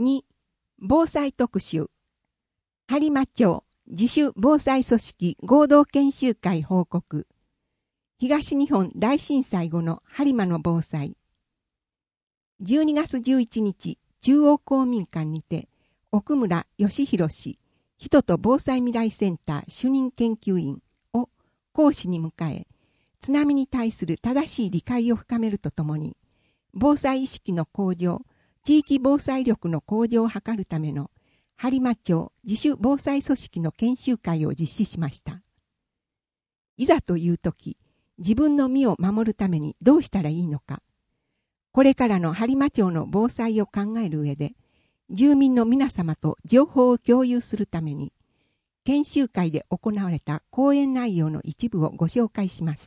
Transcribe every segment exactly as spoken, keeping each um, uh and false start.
に、防災特集。播磨町自主防災組織合同研修会報告。東日本大震災後の播磨の防災。じゅうにがつじゅういちにち、中央公民館にて、奥村義弘氏、人と防災未来センター主任研究員を講師に迎え、津波に対する正しい理解を深めるとともに、防災意識の向上、地域防災力の向上を図るための播磨町自主防災組織の研修会を実施しました。いざという時、自分の身を守るためにどうしたらいいのか。これからの播磨町の防災を考える上で、住民の皆様と情報を共有するために、研修会で行われた講演内容の一部をご紹介します。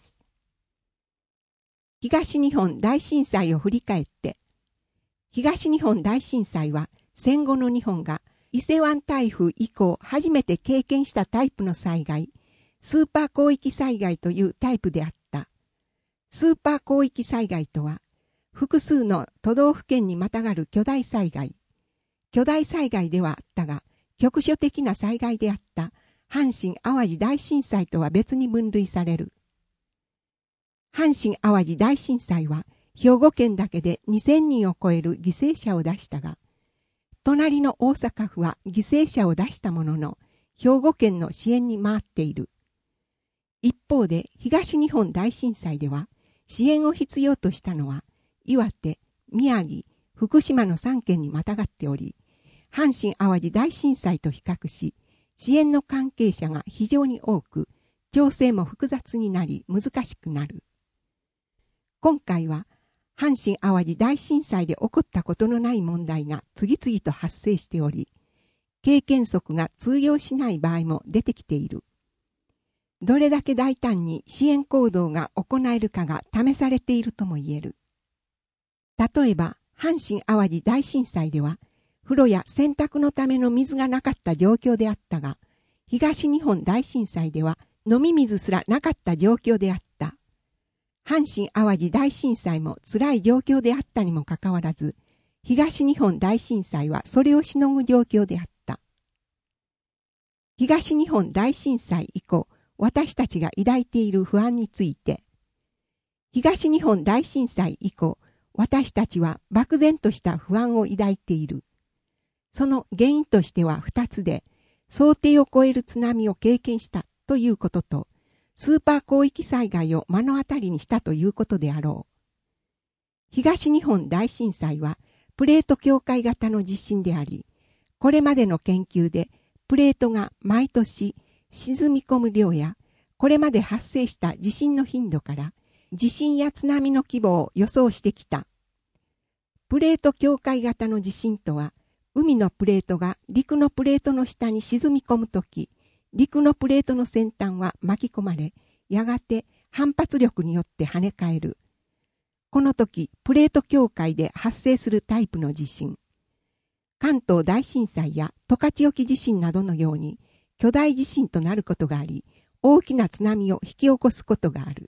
東日本大震災を振り返って、東日本大震災は戦後の日本が伊勢湾台風以降初めて経験したタイプの災害、スーパー広域災害というタイプであった。スーパー広域災害とは、複数の都道府県にまたがる巨大災害。巨大災害ではあったが、局所的な災害であった阪神・淡路大震災とは別に分類される。阪神・淡路大震災は、兵庫県だけでにせんにんを超える犠牲者を出したが、隣の大阪府は犠牲者を出したものの、兵庫県の支援に回っている。一方で東日本大震災では、支援を必要としたのは、岩手、宮城、福島のさんけんにまたがっており、阪神・淡路大震災と比較し、支援の関係者が非常に多く、調整も複雑になり難しくなる。今回は、阪神・淡路大震災で起こったことのない問題が次々と発生しており、経験則が通用しない場合も出てきている。どれだけ大胆に支援行動が行えるかが試されているとも言える。例えば、阪神・淡路大震災では、風呂や洗濯のための水がなかった状況であったが、東日本大震災では飲み水すらなかった状況であった。阪神・淡路大震災も辛い状況であったにもかかわらず、東日本大震災はそれをしのぐ状況であった。東日本大震災以降、私たちが抱いている不安について、東日本大震災以降、私たちは漠然とした不安を抱いている。その原因としては二つで、想定を超える津波を経験したということと、スーパー広域災害を目の当たりにしたということであろう。東日本大震災はプレート境界型の地震であり、これまでの研究でプレートが毎年沈み込む量や、これまで発生した地震の頻度から、地震や津波の規模を予想してきた。プレート境界型の地震とは、海のプレートが陸のプレートの下に沈み込むとき、陸のプレートの先端は巻き込まれ、やがて反発力によって跳ね返る。この時、プレート境界で発生するタイプの地震。関東大震災や十勝沖地震などのように、巨大地震となることがあり、大きな津波を引き起こすことがある。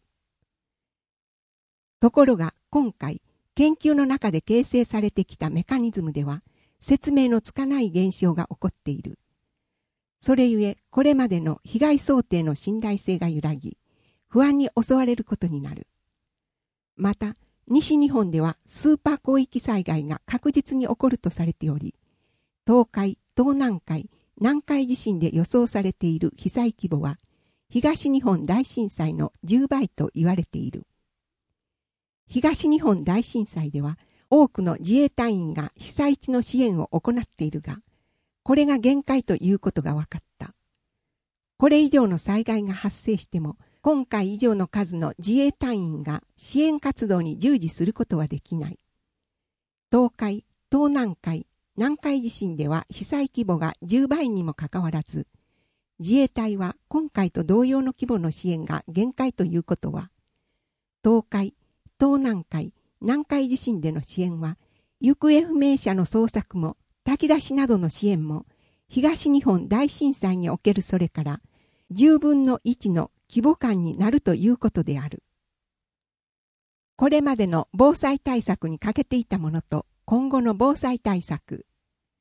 ところが今回、研究の中で形成されてきたメカニズムでは、説明のつかない現象が起こっている。それゆえ、これまでの被害想定の信頼性が揺らぎ、不安に襲われることになる。また、西日本ではスーパー広域災害が確実に起こるとされており、東海、東南海、南海地震で予想されている被災規模は、東日本大震災のじゅうばいと言われている。東日本大震災では、多くの自衛隊員が被災地の支援を行っているが、これが限界ということが分かった。これ以上の災害が発生しても、今回以上の数の自衛隊員が支援活動に従事することはできない。東海、東南海、南海地震では被災規模がじゅうばいにもかかわらず、自衛隊は今回と同様の規模の支援が限界ということは、東海、東南海、南海地震での支援は、行方不明者の捜索も、炊き出しなどの支援も、東日本大震災におけるそれから、じゅうぶんのいちの規模感になるということである。これまでの防災対策に欠けていたものと、今後の防災対策。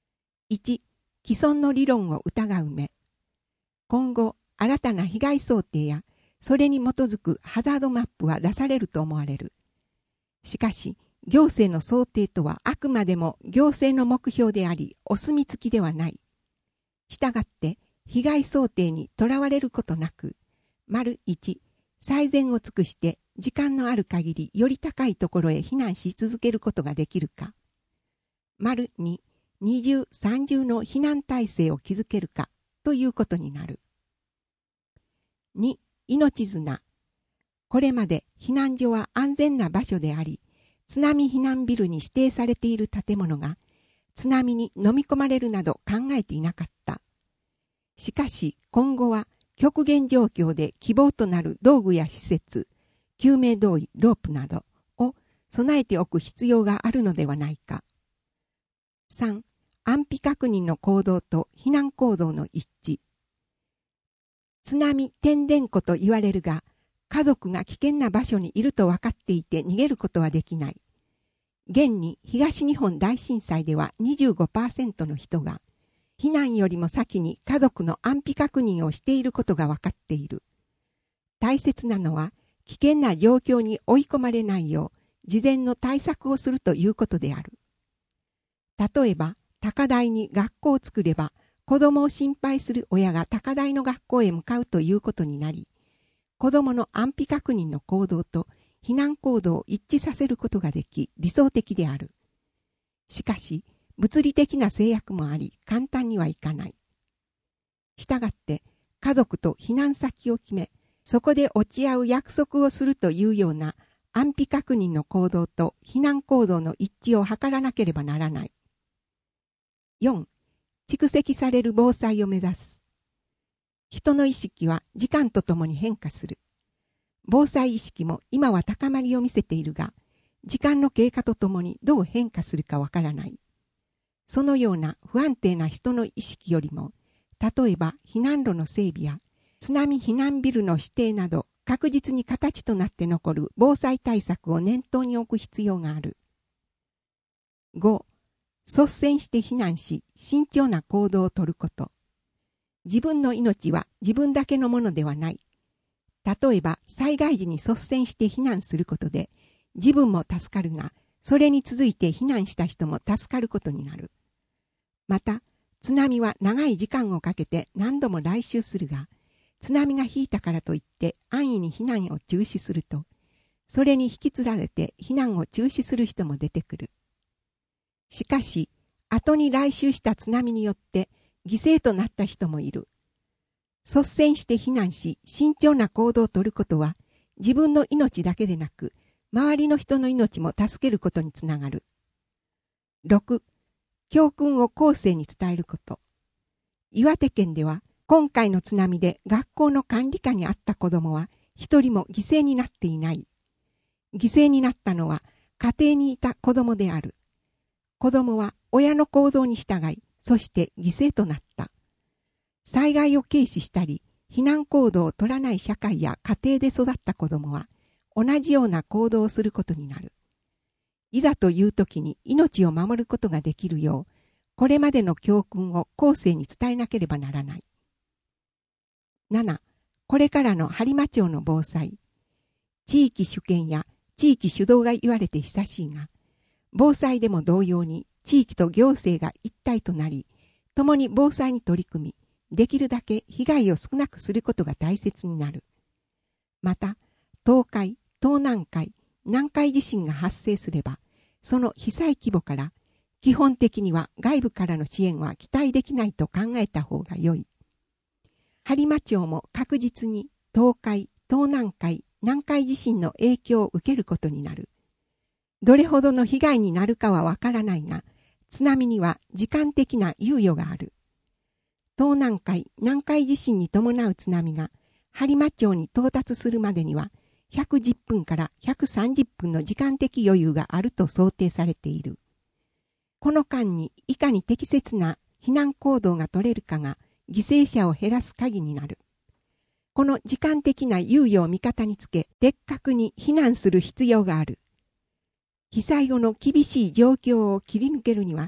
いち、既存の理論を疑う目。今後、新たな被害想定や、それに基づくハザードマップは出されると思われる。しかし、行政の想定とはあくまでも行政の目標であり、お墨付きではない。したがって、被害想定にとらわれることなく、丸いち、最善を尽くして時間のある限りより高いところへ避難し続けることができるか。丸に、二重三重の避難体制を築けるかということになる。に、命綱。これまで避難所は安全な場所であり、津波避難ビルに指定されている建物が津波に飲み込まれるなど考えていなかった。しかし今後は極限状況で希望となる道具や施設、救命胴衣、ロープなどを備えておく必要があるのではないか。さん、安否確認の行動と避難行動の一致。津波天然湖と言われるが、家族が危険な場所にいると分かっていて逃げることはできない。現に東日本大震災では にじゅうごパーセント の人が避難よりも先に家族の安否確認をしていることが分かっている。大切なのは危険な状況に追い込まれないよう事前の対策をするということである。例えば高台に学校を作れば子供を心配する親が高台の学校へ向かうということになり、子供の安否確認の行動と避難行動を一致させることができ理想的である。しかし、物理的な制約もあり簡単にはいかない。したがって家族と避難先を決め、そこで落ち合う約束をするというような安否確認の行動と避難行動の一致を図らなければならない。よん、蓄積される防災を目指す。人の意識は時間とともに変化する。防災意識も今は高まりを見せているが、時間の経過とともにどう変化するかわからない。そのような不安定な人の意識よりも、例えば避難路の整備や津波避難ビルの指定など確実に形となって残る防災対策を念頭に置く必要がある。ご、率先して避難し慎重な行動をとること。自分の命は自分だけのものではない。例えば災害時に率先して避難することで自分も助かるが、それに続いて避難した人も助かることになる。また、津波は長い時間をかけて何度も来襲するが、津波が引いたからといって安易に避難を中止すると、それに引きつられて避難を中止する人も出てくる。しかし、後に来襲した津波によって犠牲となった人もいる。率先して避難し、慎重な行動をとることは、自分の命だけでなく、周りの人の命も助けることにつながる。ろく、教訓を後世に伝えること。岩手県では、今回の津波で学校の管理下にあった子供は、一人も犠牲になっていない。犠牲になったのは、家庭にいた子供である。子供は親の行動に従い、そして犠牲となった。災害を軽視したり、避難行動を取らない社会や家庭で育った子供は、同じような行動をすることになる。いざという時に命を守ることができるよう、これまでの教訓を後世に伝えなければならない。なな、これからの播磨町の防災。地域主権や地域主導が言われて久しいが、防災でも同様に地域と行政が一体となり、共に防災に取り組み、できるだけ被害を少なくすることが大切になる。また、東海、東南海、南海地震が発生すれば、その被災規模から基本的には外部からの支援は期待できないと考えた方が良い。播磨町も確実に東海、東南海、南海地震の影響を受けることになる。どれほどの被害になるかはわからないが、津波には時間的な猶予がある。東南海、南海地震に伴う津波が播磨町に到達するまでにはひゃくじゅっぷんからひゃくさんじゅっぷんの時間的余裕があると想定されている。この間にいかに適切な避難行動が取れるかが犠牲者を減らす鍵になる。この時間的な猶予を味方につけ、的確に避難する必要がある。被災後の厳しい状況を切り抜けるには、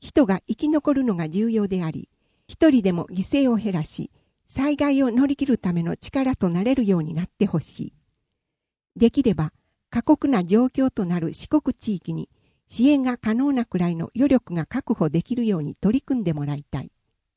人が生き残るのが重要であり、一人でも犠牲を減らし、災害を乗り切るための力となれるようになってほしい。できれば、過酷な状況となる四国地域に支援が可能なくらいの余力が確保できるように取り組んでもらいたい。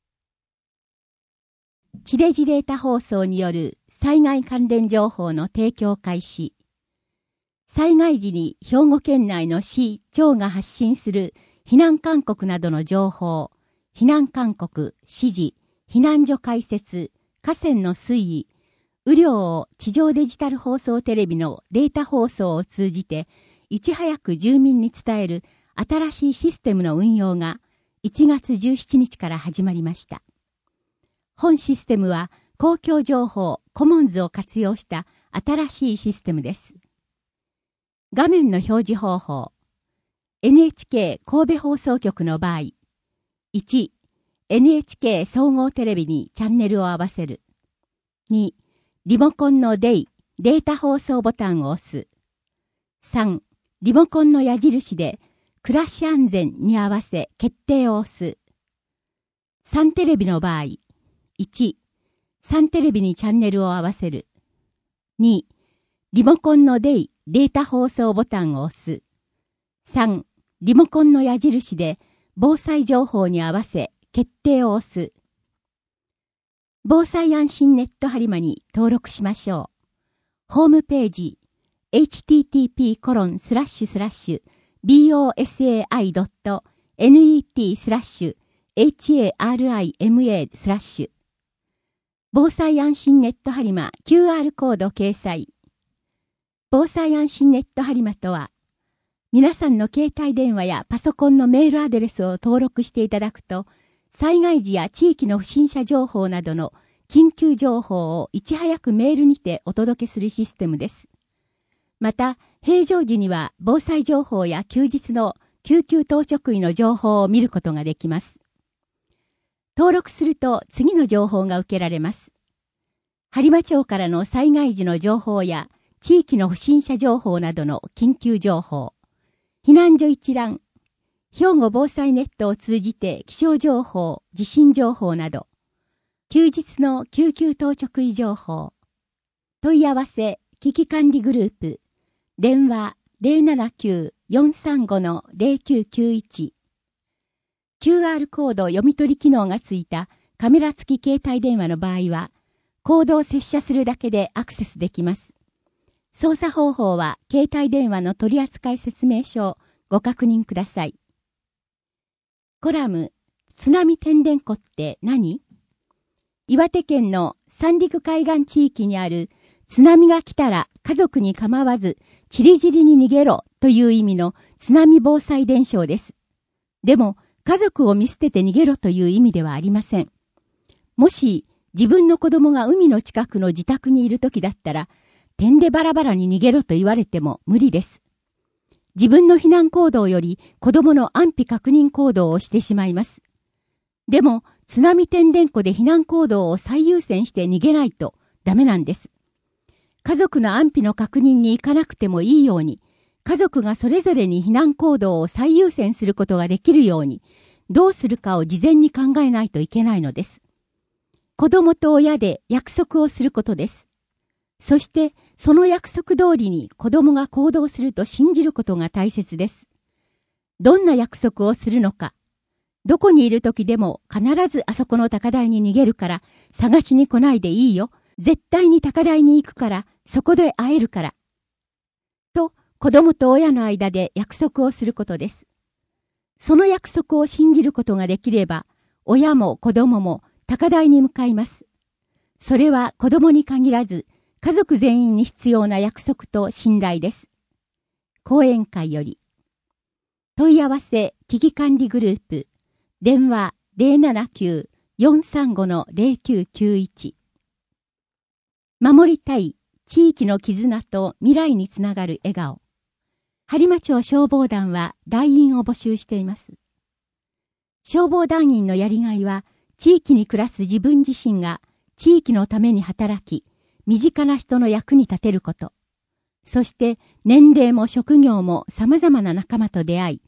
地デジデータ放送による災害関連情報の提供開始。災害時に兵庫県内の市、町が発信する避難勧告などの情報、避難勧告、指示、避難所開設、河川の水位、雨量を地上デジタル放送テレビのデータ放送を通じて、いち早く住民に伝える新しいシステムの運用がいちがつじゅうしちにちから始まりました。本システムは公共情報コモンズを活用した新しいシステムです。画面の表示方法。エヌエイチケー 神戸放送局の場合、いち、エヌエイチケー 総合テレビにチャンネルを合わせる。に、リモコンのデイ、データ放送ボタンを押す。さん、リモコンの矢印で暮らし安全に合わせ決定を押す。さんテレビの場合、いち、さんテレビにチャンネルを合わせる。に、リモコンのデイ、データ放送ボタンを押す。さん、リモコンの矢印で防災情報に合わせ決定を押す。防災安心ネット播磨に登録しましょう。ホームページ、エイチティーティーピーコロンスラッシュスラッシュビーオーエスエーアイドットネットスラッシュエイチエーアールアイエムエースラッシュ防災安心ネット播磨 キューアール コード掲載。防災安心ネット播磨とは、皆さんの携帯電話やパソコンのメールアドレスを登録していただくと、災害時や地域の不審者情報などの緊急情報をいち早くメールにてお届けするシステムです。また、平常時には防災情報や休日の救急当直医の情報を見ることができます。登録すると次の情報が受けられます。播磨町からの災害時の情報や地域の不審者情報などの緊急情報、避難所一覧、兵庫防災ネットを通じて気象情報、地震情報など、休日の救急当直医情報、問い合わせ危機管理グループ、電話 ゼロななきゅう よんさんご ゼロきゅうきゅういち、キューアール コード読み取り機能がついたカメラ付き携帯電話の場合は、コードを接写するだけでアクセスできます。操作方法は携帯電話の取扱説明書をご確認ください。コラム、津波てんでんこって何？岩手県の三陸海岸地域にある津波が来たら家族に構わずちりぢりに逃げろという意味の津波防災伝承です。でも家族を見捨てて逃げろという意味ではありません。もし自分の子供が海の近くの自宅にいる時だったら、点でバラバラに逃げろと言われても無理です。自分の避難行動より子供の安否確認行動をしてしまいます。でも津波てんでんこで避難行動を最優先して逃げないとダメなんです。家族の安否の確認に行かなくてもいいように、家族がそれぞれに避難行動を最優先することができるように、どうするかを事前に考えないといけないのです。子供と親で約束をすることです。そしてその約束通りに子供が行動すると信じることが大切です。どんな約束をするのか。どこにいる時でも必ずあそこの高台に逃げるから探しに来ないでいいよ。絶対に高台に行くからそこで会えるから。と子供と親の間で約束をすることです。その約束を信じることができれば、親も子供も高台に向かいます。それは子供に限らず、家族全員に必要な約束と信頼です。講演会より。問い合わせ危機管理グループ、電話 ゼロななきゅう よんさんご ゼロきゅうきゅういち。守りたい地域の絆と未来につながる笑顔。播磨町消防団は団員を募集しています。消防団員のやりがいは、地域に暮らす自分自身が地域のために働き、身近な人の役に立てること。そして年齢も職業も様々な仲間と出会い、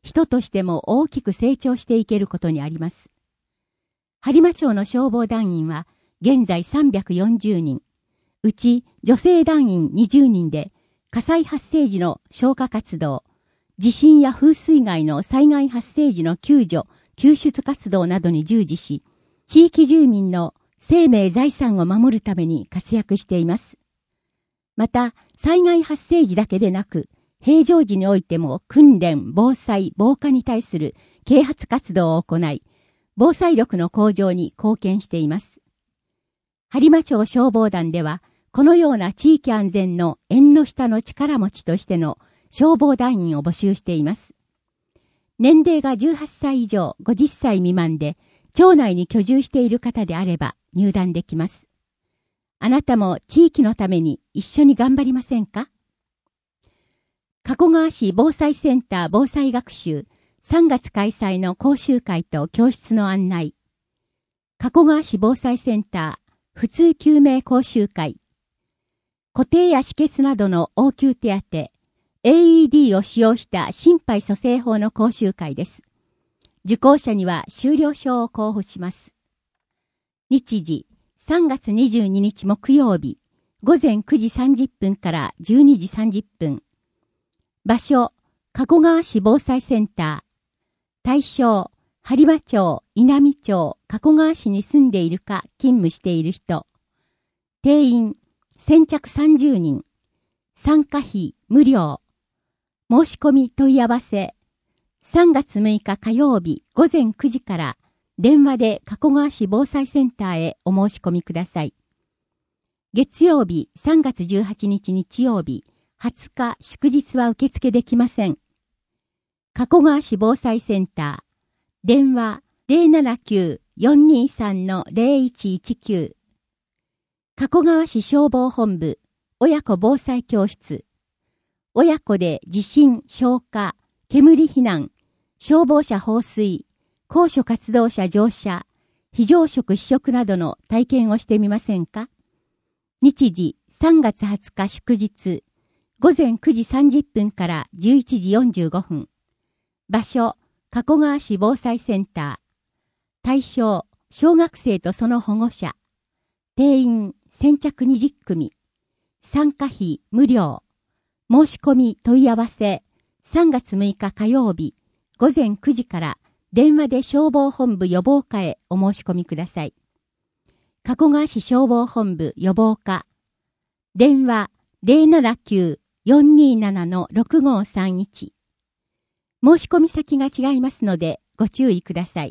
人としても大きく成長していけることにあります。播磨町の消防団員は現在さんびゃくよんじゅうにん、うち女性団員にじゅうにんで火災発生時の消火活動、地震や風水害の災害発生時の救助、救出活動などに従事し、地域住民の生命財産を守るために活躍しています。また、災害発生時だけでなく、平常時においても訓練、防災、防火に対する啓発活動を行い、防災力の向上に貢献しています。播磨町消防団では、このような地域安全の縁の下の力持ちとしての消防団員を募集しています。年齢がじゅうはっさい以上ごじゅっさい未満で、町内に居住している方であれば入団できます。あなたも地域のために一緒に頑張りませんか？加古川市防災センター防災学習さんがつ開催の講習会と教室の案内。加古川市防災センター普通救命講習会。固定や止血などの応急手当、エーイーディー を使用した心肺蘇生法の講習会です。受講者には修了証を交付します。日時、さんがつにじゅうににち木曜日、ごぜんくじさんじゅっぷんからじゅうにじさんじゅっぷん。場所、加古川市防災センター。対象、播磨町、稲美町、加古川市に住んでいるか勤務している人。定員、先着さんじゅうにん。参加費、無料。申し込み問い合わせ。さんがつむいか火曜日ごぜんくじから電話で加古川市防災センターへお申し込みください。月曜日さんがつじゅうはちにち日曜日はつか祝日は受付できません。加古川市防災センター。電話 ゼロななきゅう よんにさん ゼロいちいちきゅう。加古川市消防本部親子防災教室。親子で地震、消火、煙避難、消防車放水、高所活動車乗車、非常食試食などの体験をしてみませんか？日時さんがつはつか祝日、ごぜんくじさんじゅっぷんからじゅういちじよんじゅうごふん。場所、加古川市防災センター。対象、小学生とその保護者。定員、先着にじゅっくみ。参加費、無料。申し込み問い合わせ。さんがつむいか火曜日、ごぜんくじから電話で消防本部予防課へお申し込みください。加古川市消防本部予防課。電話 ゼロななきゅう よんになな ろくごさんいち。申し込み先が違いますのでご注意ください。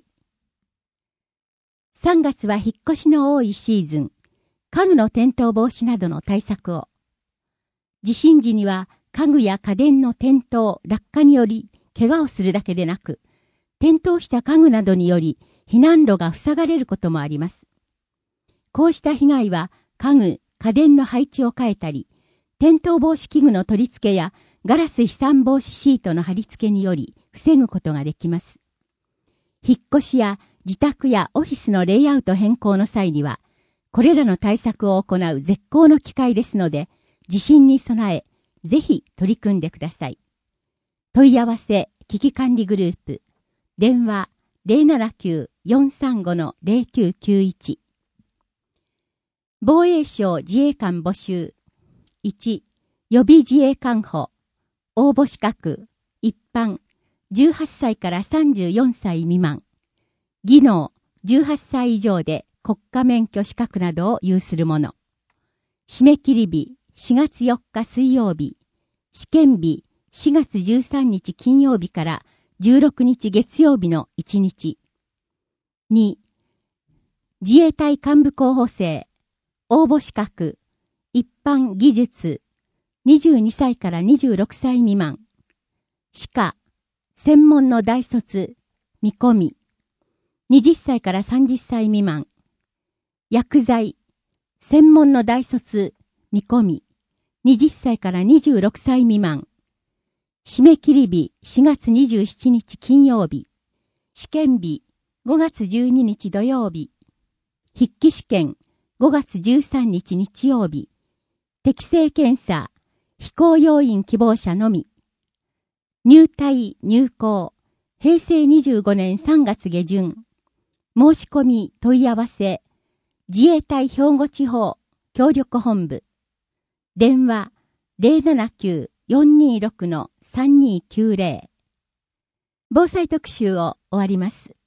さんがつは引っ越しの多いシーズン、家具の転倒防止などの対策を。地震時には家具や家電の転倒、落下により怪我をするだけでなく、転倒した家具などにより避難路が塞がれることもあります。こうした被害は家具、家電の配置を変えたり、転倒防止器具の取り付けやガラス飛散防止シートの貼り付けにより防ぐことができます。引っ越しや自宅やオフィスのレイアウト変更の際には、これらの対策を行う絶好の機会ですので、地震に備え、ぜひ取り組んでください。問い合わせ危機管理グループ。電話 ゼロななきゅう よんさんご ゼロきゅうきゅういち。防衛省自衛官募集。いち、予備自衛官補。応募資格。一般。じゅうはっさいからさんじゅうよんさい未満。技能。じゅうはっさい以上で国家免許資格などを有するもの。締め切り日。しがつよっか水曜日。試験日しがつじゅうさんにち金曜日からじゅうろくにち月曜日のいちにち。に、自衛隊幹部候補生。応募資格。一般技術。にじゅうにさいからにじゅうろくさい未満。歯科。専門の大卒。見込み。はたちからさんじゅっさい未満。薬剤。専門の大卒。見込み。はたちからにじゅうろくさい未満。締め切り日しがつにじゅうしちにち金曜日。試験日ごがつじゅうににち土曜日。筆記試験ごがつじゅうさんにち日曜日。適性検査、飛行要員希望者のみ。入隊、入校、 へいせいにじゅうごねんさんがつげじゅん、申し込み問い合わせ、自衛隊兵庫地方協力本部、電話 ゼロななきゅう よんにーろく さんにーきゅうゼロ。防災特集を終わります。